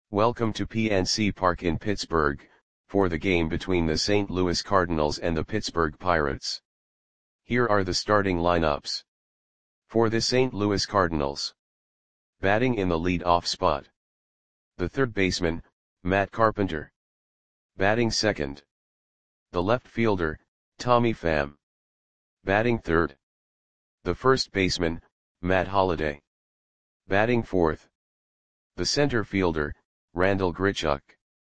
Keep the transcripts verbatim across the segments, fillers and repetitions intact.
Welcome to P N C Park in Pittsburgh, for the game between the Saint Louis Cardinals and the Pittsburgh Pirates. Here are the starting lineups. For the Saint Louis Cardinals. Batting in the lead-off spot. The third baseman, Matt Carpenter. Batting second. The left fielder, Tommy Pham. Batting third. The first baseman, Matt Holliday. Batting fourth. The center fielder, Randal Grichuk.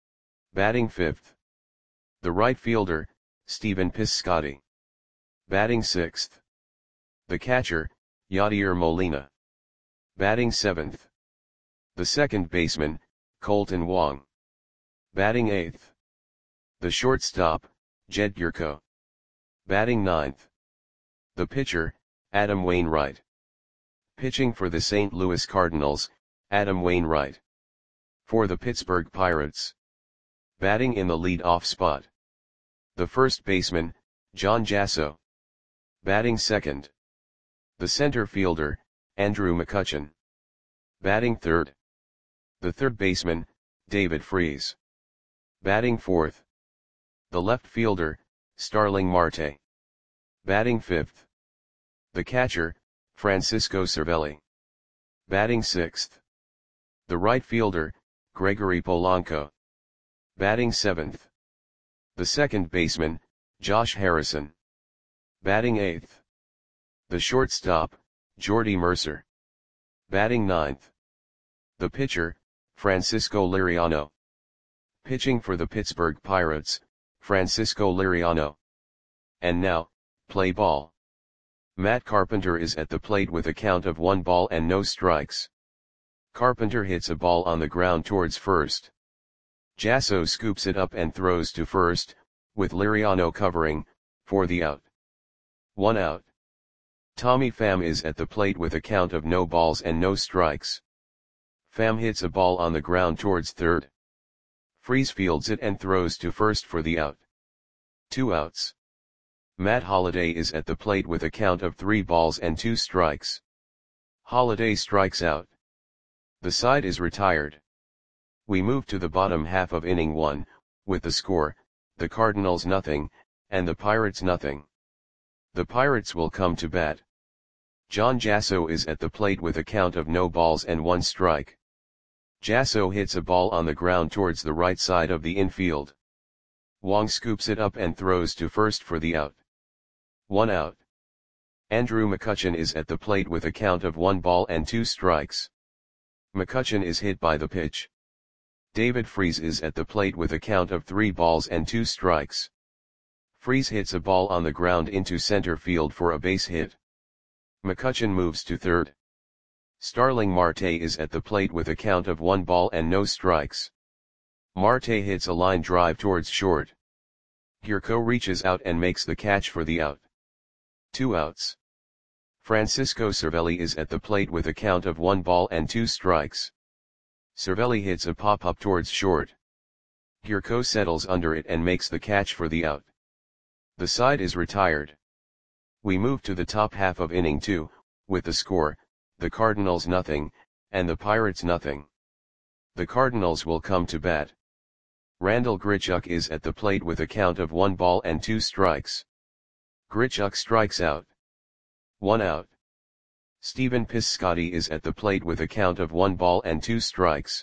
Batting fifth. The right fielder, Stephen Piscotty. Batting sixth. The catcher, Yadier Molina. Batting seventh. The second baseman, Colton Wong. Batting eighth. The shortstop, Jed Gyorko. Batting ninth. The pitcher, Adam Wainwright. Pitching for the Saint Louis Cardinals, Adam Wainwright. For the Pittsburgh Pirates. Batting in the lead-off spot. The first baseman, John Jasso. Batting second. The center fielder, Andrew McCutchen. Batting third. The third baseman, David Freese. Batting fourth. The left fielder, Starling Marte. Batting fifth. The catcher, Francisco Cervelli. Batting sixth. The right fielder, Gregory Polanco. Batting seventh. The second baseman, Josh Harrison. Batting eighth. The shortstop, Jordy Mercer. Batting ninth. The pitcher, Francisco Liriano. Pitching for the Pittsburgh Pirates, Francisco Liriano. And now, play ball. Matt Carpenter is at the plate with a count of one ball and no strikes. Carpenter hits a ball on the ground towards first. Jasso scoops it up and throws to first, with Liriano covering, for the out. One out. Tommy Pham is at the plate with a count of no balls and no strikes. Pham hits a ball on the ground towards third. Freese fields it and throws to first for the out. Two outs. Matt Holliday is at the plate with a count of three balls and two strikes. Holliday strikes out. The side is retired. We move to the bottom half of inning one, with the score, the Cardinals nothing, and the Pirates nothing. The Pirates will come to bat. John Jasso is at the plate with a count of no balls and one strike. Jasso hits a ball on the ground towards the right side of the infield. Wong scoops it up and throws to first for the out. One out. Andrew McCutchen is at the plate with a count of one ball and two strikes. McCutchen is hit by the pitch. David Freese is at the plate with a count of three balls and two strikes. Freese hits a ball on the ground into center field for a base hit. McCutchen moves to third. Starling Marte is at the plate with a count of one ball and no strikes. Marte hits a line drive towards short. Gyorko reaches out and makes the catch for the out. Two outs. Francisco Cervelli is at the plate with a count of one ball and two strikes. Cervelli hits a pop-up towards short. Gyorko settles under it and makes the catch for the out. The side is retired. We move to the top half of inning two, with the score, the Cardinals nothing, and the Pirates nothing. The Cardinals will come to bat. Randal Grichuk is at the plate with a count of one ball and two strikes. Grichuk strikes out. One out. Stephen Piscotty is at the plate with a count of one ball and two strikes.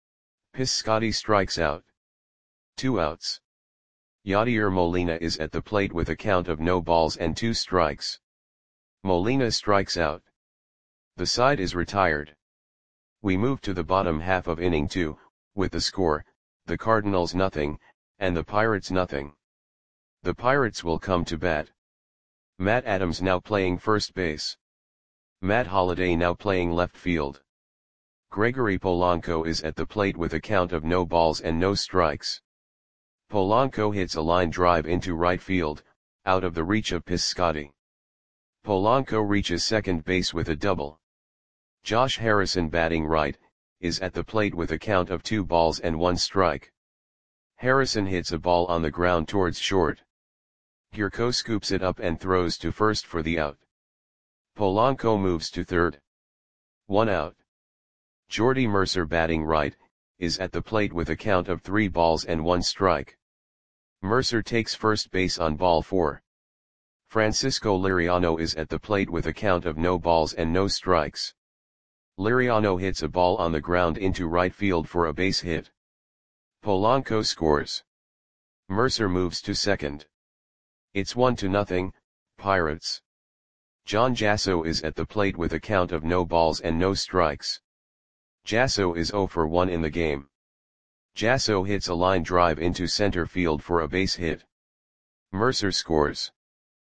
Piscotty strikes out. Two outs. Yadier Molina is at the plate with a count of no balls and two strikes. Molina strikes out. The side is retired. We move to the bottom half of inning two, with the score, the Cardinals nothing, and the Pirates nothing. The Pirates will come to bat. Matt Adams now playing first base. Matt Holliday now playing left field. Gregory Polanco is at the plate with a count of no balls and no strikes. Polanco hits a line drive into right field, out of the reach of Piscotty. Polanco reaches second base with a double. Josh Harrison batting right, is at the plate with a count of two balls and one strike. Harrison hits a ball on the ground towards short. Gyorko scoops it up and throws to first for the out. Polanco moves to third. One out. Jordy Mercer batting right, is at the plate with a count of three balls and one strike. Mercer takes first base on ball four. Francisco Liriano is at the plate with a count of no balls and no strikes. Liriano hits a ball on the ground into right field for a base hit. Polanco scores. Mercer moves to second. It's one to nothing, Pirates. John Jasso is at the plate with a count of no balls and no strikes. Jasso is zero for one in the game. Jasso hits a line drive into center field for a base hit. Mercer scores.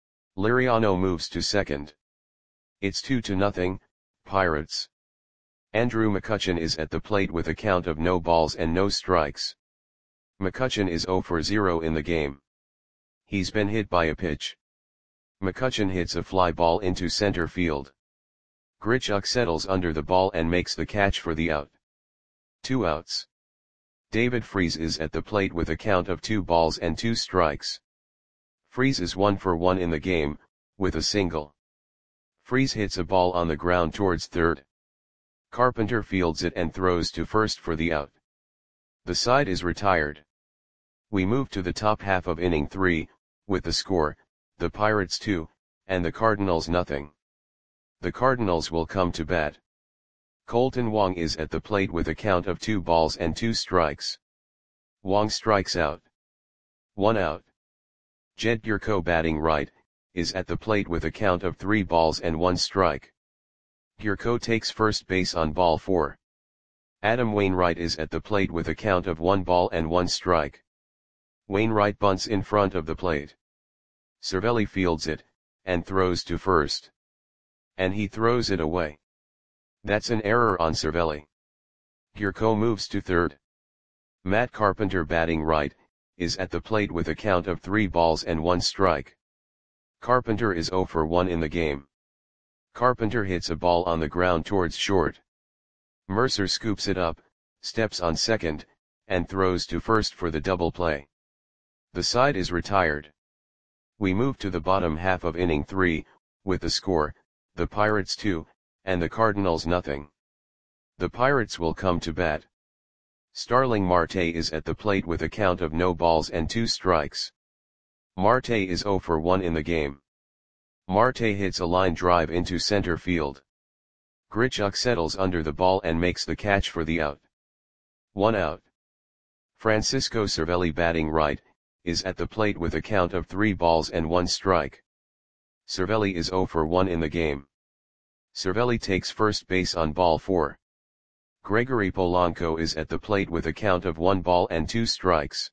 Liriano moves to second. It's two to nothing, Pirates. Andrew McCutchen is at the plate with a count of no balls and no strikes. McCutchen is zero for zero in the game. He's been hit by a pitch. McCutchen hits a fly ball into center field. Grichuk settles under the ball and makes the catch for the out. Two outs. David Freese is at the plate with a count of two balls and two strikes. Freese is one for one in the game, with a single. Freese hits a ball on the ground towards third. Carpenter fields it and throws to first for the out. The side is retired. We move to the top half of inning three, with the score, the Pirates two, and the Cardinals nothing. The Cardinals will come to bat. Colton Wong is at the plate with a count of two balls and two strikes. Wong strikes out. One out. Jed Gyorko, batting right, is at the plate with a count of three balls and one strike. Gyorko takes first base on ball four. Adam Wainwright is at the plate with a count of one ball and one strike. Wainwright bunts in front of the plate. Cervelli fields it, and throws to first. And he throws it away. That's an error on Cervelli. Gyorko moves to third. Matt Carpenter, batting right, is at the plate with a count of three balls and one strike. Carpenter is zero for one in the game. Carpenter hits a ball on the ground towards short. Mercer scoops it up, steps on second, and throws to first for the double play. The side is retired. We move to the bottom half of inning three, with the score, the Pirates two, and the Cardinals nothing. The Pirates will come to bat. Starling Marte is at the plate with a count of no balls and two strikes. Marte is zero for one in the game. Marte hits a line drive into center field. Grichuk settles under the ball and makes the catch for the out. One out. Francisco Cervelli, batting right, is at the plate with a count of three balls and one strike. Cervelli is zero for one in the game. Cervelli takes first base on ball four. Gregory Polanco is at the plate with a count of one ball and two strikes.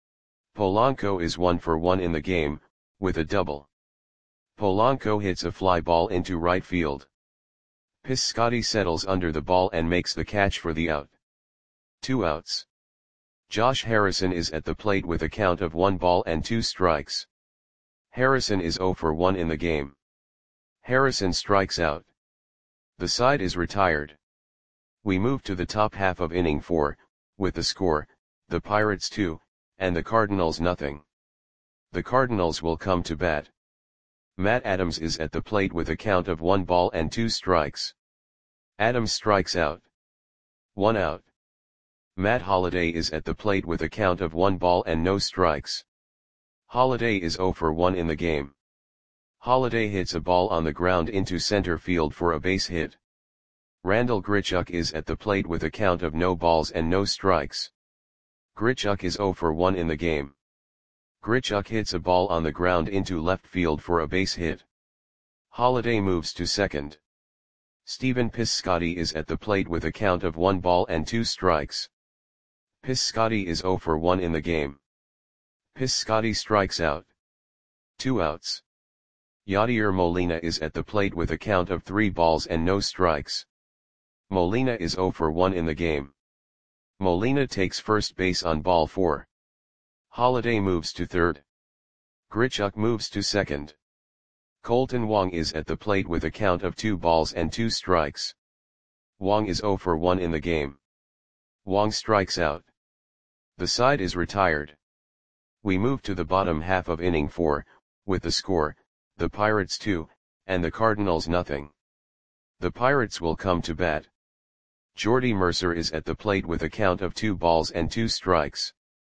Polanco is one for one in the game, with a double. Polanco hits a fly ball into right field. Piscotty settles under the ball and makes the catch for the out. Two outs. Josh Harrison is at the plate with a count of one ball and two strikes. Harrison is zero for one in the game. Harrison strikes out. The side is retired. We move to the top half of inning four, with the score, the Pirates two, and the Cardinals nothing. The Cardinals will come to bat. Matt Adams is at the plate with a count of one ball and two strikes. Adams strikes out. One out. Matt Holliday is at the plate with a count of one ball and no strikes. Holliday is zero for one in the game. Holliday hits a ball on the ground into center field for a base hit. Randall Grichuk is at the plate with a count of no balls and no strikes. Grichuk is zero for one in the game. Grichuk hits a ball on the ground into left field for a base hit. Holliday moves to second. Stephen Piscotty is at the plate with a count of one ball and two strikes. Piscotty is zero for one in the game. Piscotty strikes out. Two outs. Yadier Molina is at the plate with a count of three balls and no strikes. Molina is zero for one in the game. Molina takes first base on ball four. Holliday moves to third. Grichuk moves to second. Colton Wong is at the plate with a count of two balls and two strikes. Wong is zero for one in the game. Wong strikes out. The side is retired. We move to the bottom half of inning four, with the score, the Pirates two, and the Cardinals nothing. The Pirates will come to bat. Jordy Mercer is at the plate with a count of two balls and two strikes.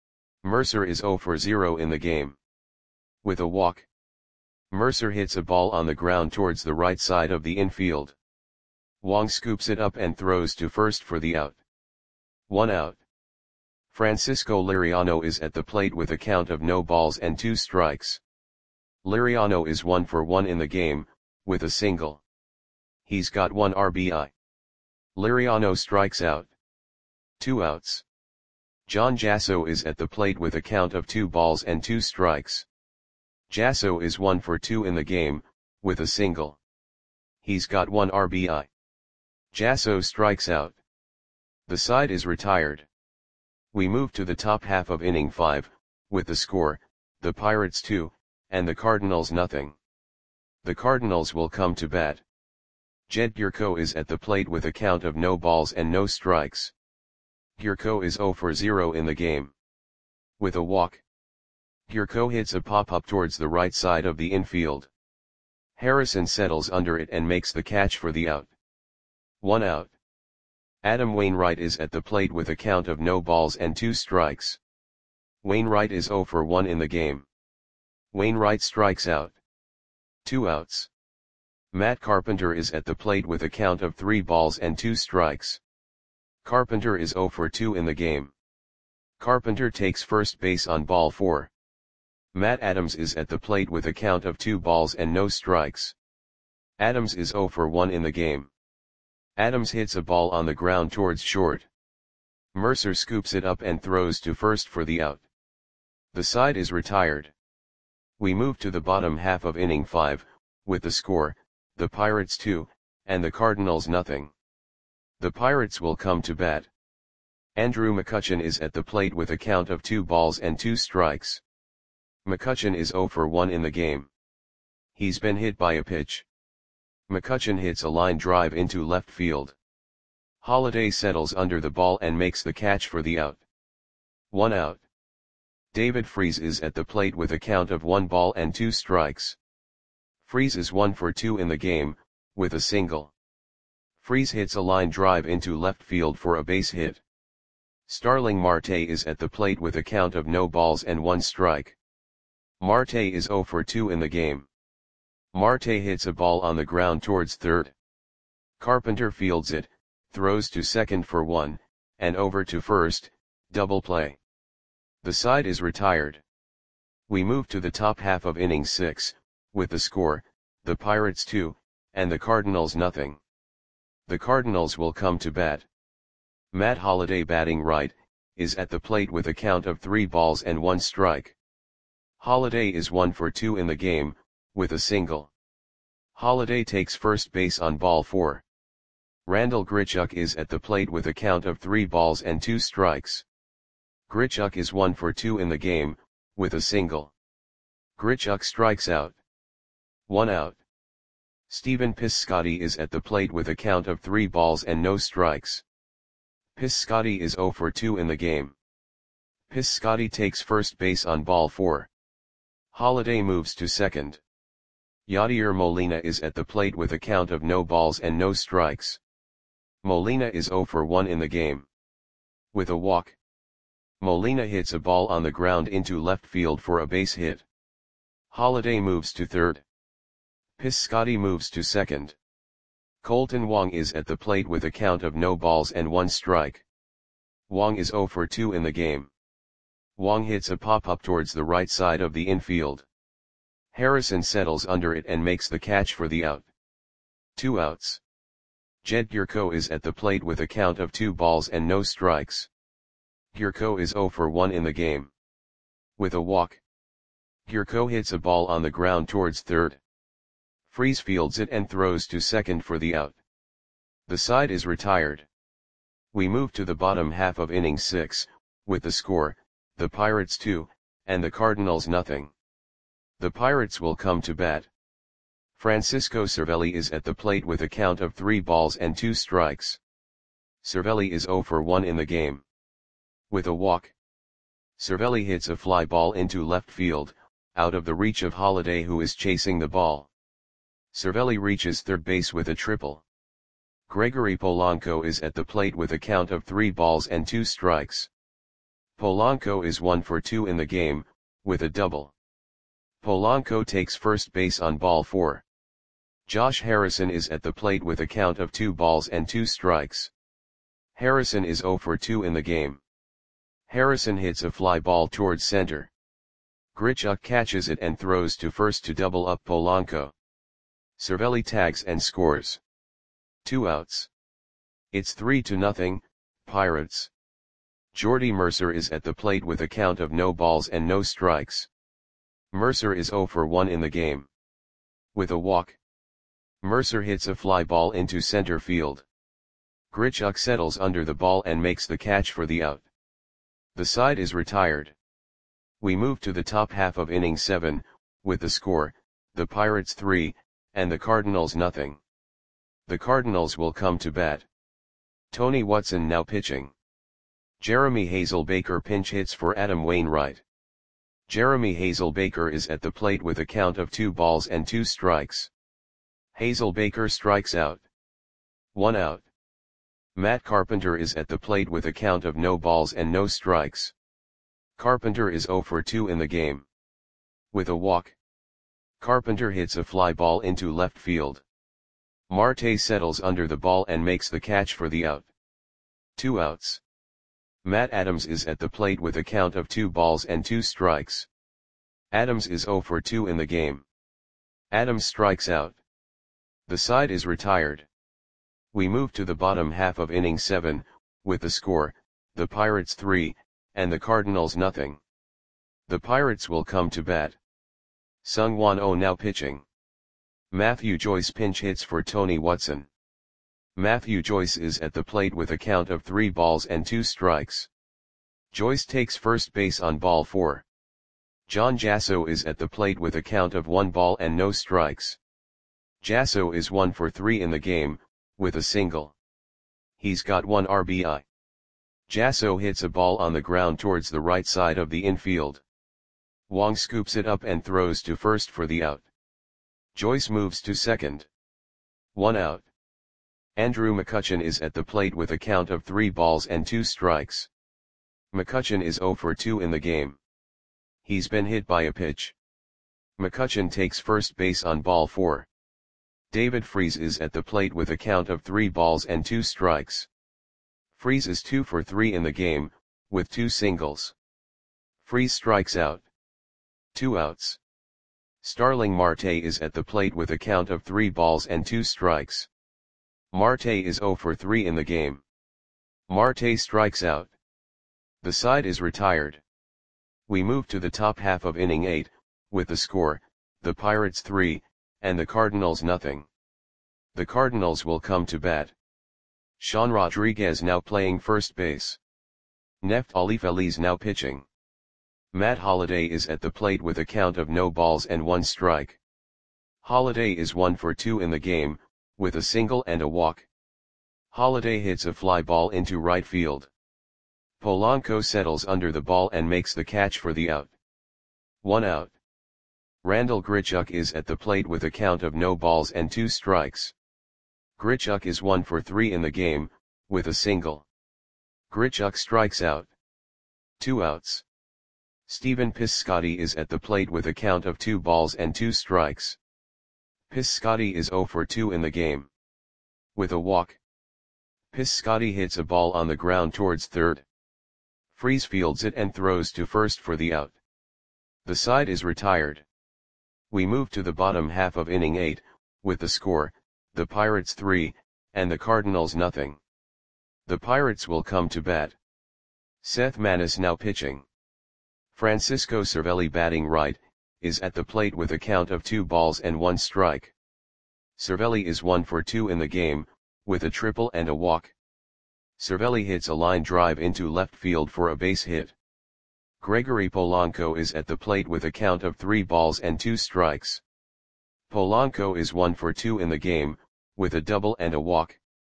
Mercer is zero for zero in the game. With a walk, Mercer hits a ball on the ground towards the right side of the infield. Wong scoops it up and throws to first for the out. One out. Francisco Liriano is at the plate with a count of no balls and two strikes. Liriano is one for one in the game, with a single. He's got one R B I. Liriano strikes out. Two outs. John Jasso is at the plate with a count of two balls and two strikes. Jasso is one for two in the game, with a single. He's got one R B I. Jasso strikes out. The side is retired. We move to the top half of inning five, with the score, the Pirates two, and the Cardinals nothing. The Cardinals will come to bat. Jed Gyorko is at the plate with a count of no balls and no strikes. Gyorko is zero for zero in the game. With a walk, Gyorko hits a pop-up towards the right side of the infield. Harrison settles under it and makes the catch for the out. One out. Adam Wainwright is at the plate with a count of no balls and two strikes. Wainwright is zero for one in the game. Wainwright strikes out. Two outs. Matt Carpenter is at the plate with a count of three balls and two strikes. Carpenter is zero for two in the game. Carpenter takes first base on ball four. Matt Adams is at the plate with a count of two balls and no strikes. Adams is zero for one in the game. Adams hits a ball on the ground towards short. Mercer scoops it up and throws to first for the out. The side is retired. We move to the bottom half of inning five, with the score, the Pirates two, and the Cardinals nothing. The Pirates will come to bat. Andrew McCutchen is at the plate with a count of two balls and two strikes. McCutchen is zero for one in the game. He's been hit by a pitch. McCutchen hits a line drive into left field. Holliday settles under the ball and makes the catch for the out. One out. David Freese is at the plate with a count of one ball and two strikes. Freese is one for two in the game, with a single. Freese hits a line drive into left field for a base hit. Starling Marte is at the plate with a count of no balls and one strike. Marte is zero for two in the game. Marte hits a ball on the ground towards third. Carpenter fields it, throws to second for one, and over to first, double play. The side is retired. We move to the top half of inning six, with the score, the Pirates two, and the Cardinals nothing. The Cardinals will come to bat. Matt Holliday batting right, is at the plate with a count of three balls and one strike. Holliday is one for two in the game, with a single. Holliday takes first base on ball four. Randall Grichuk is at the plate with a count of three balls and two strikes. Grichuk is one for two in the game, with a single. Grichuk strikes out. One out. Stephen Piscotty is at the plate with a count of three balls and no strikes. Piscotty is zero for two in the game. Piscotty takes first base on ball four. Holliday moves to second. Yadier Molina is at the plate with a count of no balls and no strikes. Molina is zero for one in the game. With a walk, Molina hits a ball on the ground into left field for a base hit. Holliday moves to third. Piscotty moves to second. Colton Wong is at the plate with a count of no balls and one strike. Wong is zero for two in the game. Wong hits a pop-up towards the right side of the infield. Harrison settles under it and makes the catch for the out. Two outs. Jed Gyorko is at the plate with a count of two balls and no strikes. Gyorko is zero for one in the game. With a walk, Gyorko hits a ball on the ground towards third. Freese fields it and throws to second for the out. The side is retired. We move to the bottom half of inning six, with the score, the Pirates two, and the Cardinals nothing. The Pirates will come to bat. Francisco Cervelli is at the plate with a count of three balls and two strikes. Cervelli is zero for one in the game. With a walk, Cervelli hits a fly ball into left field, out of the reach of Holliday who is chasing the ball. Cervelli reaches third base with a triple. Gregory Polanco is at the plate with a count of three balls and two strikes. Polanco is one for two in the game, with a double. Polanco takes first base on ball four. Josh Harrison is at the plate with a count of two balls and two strikes. Harrison is zero for two in the game. Harrison hits a fly ball towards center. Grichuk catches it and throws to first to double up Polanco. Cervelli tags and scores. Two outs. It's three to nothing, Pirates. Jordy Mercer is at the plate with a count of no balls and no strikes. Mercer is zero for one in the game. With a walk. Mercer hits a fly ball into center field. Grichuk settles under the ball and makes the catch for the out. The side is retired. We move to the top half of inning seven, with the score, the Pirates three, and the Cardinals nothing. The Cardinals will come to bat. Tony Watson now pitching. Jeremy Hazelbaker pinch hits for Adam Wainwright. Jeremy Hazelbaker is at the plate with a count of two balls and two strikes. Hazelbaker strikes out. One out. Matt Carpenter is at the plate with a count of no balls and no strikes. Carpenter is zero for two in the game. With a walk. Carpenter hits a fly ball into left field. Marte settles under the ball and makes the catch for the out. Two outs. Matt Adams is at the plate with a count of two balls and two strikes. Adams is zero for two in the game. Adams strikes out. The side is retired. We move to the bottom half of inning seven, with the score, the Pirates three, and the Cardinals nothing. The Pirates will come to bat. Seung-Hwan Oh now pitching. Matthew Joyce pinch hits for Tony Watson. Matthew Joyce is at the plate with a count of three balls and two strikes. Joyce takes first base on ball four. John Jasso is at the plate with a count of one ball and no strikes. Jasso is one for three in the game, with a single. He's got one R B I. Jasso hits a ball on the ground towards the right side of the infield. Wong scoops it up and throws to first for the out. Joyce moves to second. One out. Andrew McCutchen is at the plate with a count of three balls and two strikes. McCutchen is zero for two in the game. He's been hit by a pitch. McCutchen takes first base on ball four. David Freese is at the plate with a count of three balls and two strikes. Freese is two for three in the game, with two singles. Freese strikes out. Two outs. Starling Marte is at the plate with a count of three balls and two strikes. Marte is zero for three in the game. Marte strikes out. The side is retired. We move to the top half of inning eight, with the score, the Pirates three, and the Cardinals nothing. The Cardinals will come to bat. Sean Rodriguez now playing first base. Neftali Feliz now pitching. Matt Holliday is at the plate with a count of no balls and one strike. Holliday is one for two in the game, with a single and a walk. Holliday hits a fly ball into right field. Polanco settles under the ball and makes the catch for the out. One out. Randall Grichuk is at the plate with a count of no balls and two strikes. Grichuk is one for three in the game, with a single. Grichuk strikes out. Two outs. Stephen Piscotty is at the plate with a count of two balls and two strikes. Piscotty is zero for two in the game. With a walk. Piscotty hits a ball on the ground towards third. Freese fields it and throws to first for the out. The side is retired. We move to the bottom half of inning eight, with the score, the Pirates three, and the Cardinals nothing. The Pirates will come to bat. Seth Maness now pitching. Francisco Cervelli batting right, is at the plate with a count of two balls and one strike. Cervelli is one for two in the game, with a triple and a walk. Cervelli hits a line drive into left field for a base hit. Gregory Polanco is at the plate with a count of three balls and two strikes. Polanco is one for two in the game, with a double and a walk.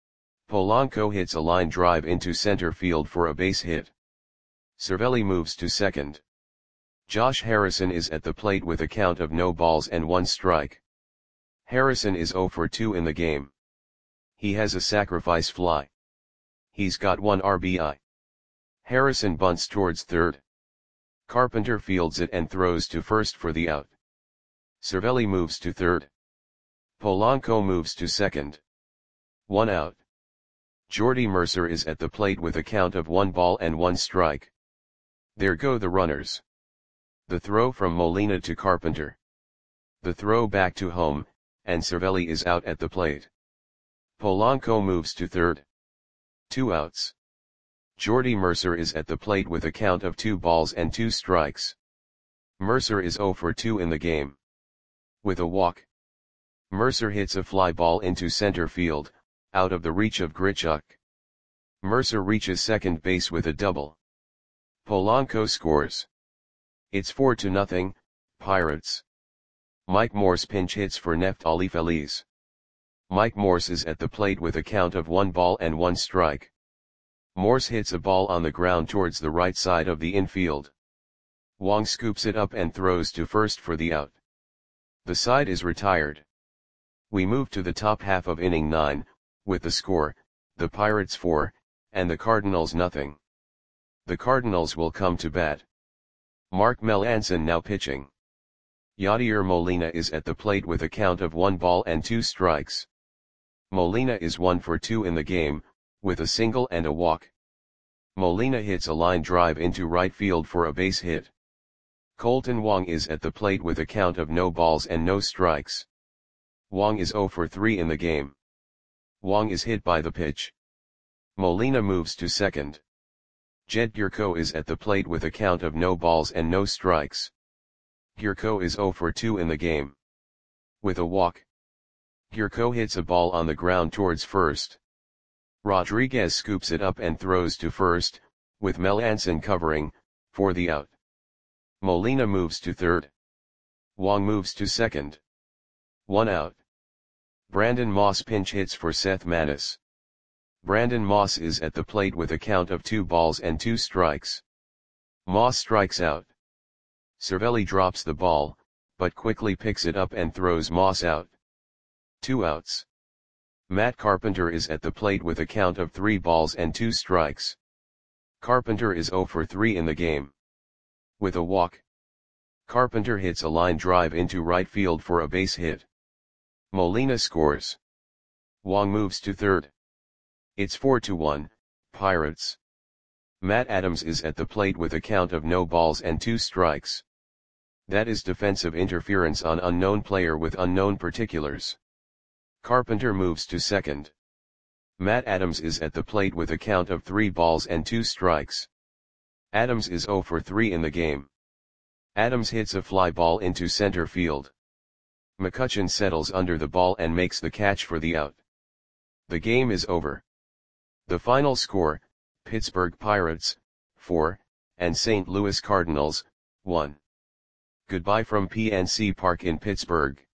Polanco hits a line drive into center field for a base hit. Cervelli moves to second. Josh Harrison is at the plate with a count of no balls and one strike. Harrison is zero for two in the game. He has a sacrifice fly. He's got one R B I. Harrison bunts towards third. Carpenter fields it and throws to first for the out. Cervelli moves to third. Polanco moves to second. One out. Jordy Mercer is at the plate with a count of one ball and one strike. There go the runners. The throw from Molina to Carpenter. The throw back to home, and Cervelli is out at the plate. Polanco moves to third. Two outs. Jordy Mercer is at the plate with a count of two balls and two strikes. Mercer is oh for two in the game. With a walk. Mercer hits a fly ball into center field, out of the reach of Grichuk. Mercer reaches second base with a double. Polanco scores. It's four to nothing, Pirates. Mike Morse pinch hits for Neftali Feliz. Mike Morse is at the plate with a count of one ball and one strike. Morse hits a ball on the ground towards the right side of the infield. Wong scoops it up and throws to first for the out. The side is retired. We move to the top half of inning nine, with the score, the Pirates four, and the Cardinals nothing. The Cardinals will come to bat. Mark Melancon now pitching. Yadier Molina is at the plate with a count of one ball and two strikes. Molina is one for two in the game, with a single and a walk. Molina hits a line drive into right field for a base hit. Colton Wong is at the plate with a count of no balls and no strikes. Wong is oh for three in the game. Wong is hit by the pitch. Molina moves to second. Jed Gyorko is at the plate with a count of no balls and no strikes. Gyorko is oh for two in the game. With a walk. Gyorko hits a ball on the ground towards first. Rodriguez scoops it up and throws to first, with Melancon covering, for the out. Molina moves to third. Wong moves to second. One out. Brandon Moss pinch hits for Seth Manis. Brandon Moss is at the plate with a count of two balls and two strikes. Moss strikes out. Cervelli drops the ball, but quickly picks it up and throws Moss out. Two outs. Matt Carpenter is at the plate with a count of three balls and two strikes. Carpenter is oh for three in the game. With a walk. Carpenter hits a line drive into right field for a base hit. Molina scores. Wong moves to third. It's four to one, Pirates. Matt Adams is at the plate with a count of no balls and two strikes. That is defensive interference on unknown player with unknown particulars. Carpenter moves to second. Matt Adams is at the plate with a count of three balls and two strikes. Adams is oh for three in the game. Adams hits a fly ball into center field. McCutchen settles under the ball and makes the catch for the out. The game is over. The final score, Pittsburgh Pirates, four, and Saint Louis Cardinals, one. Goodbye from P N C Park in Pittsburgh.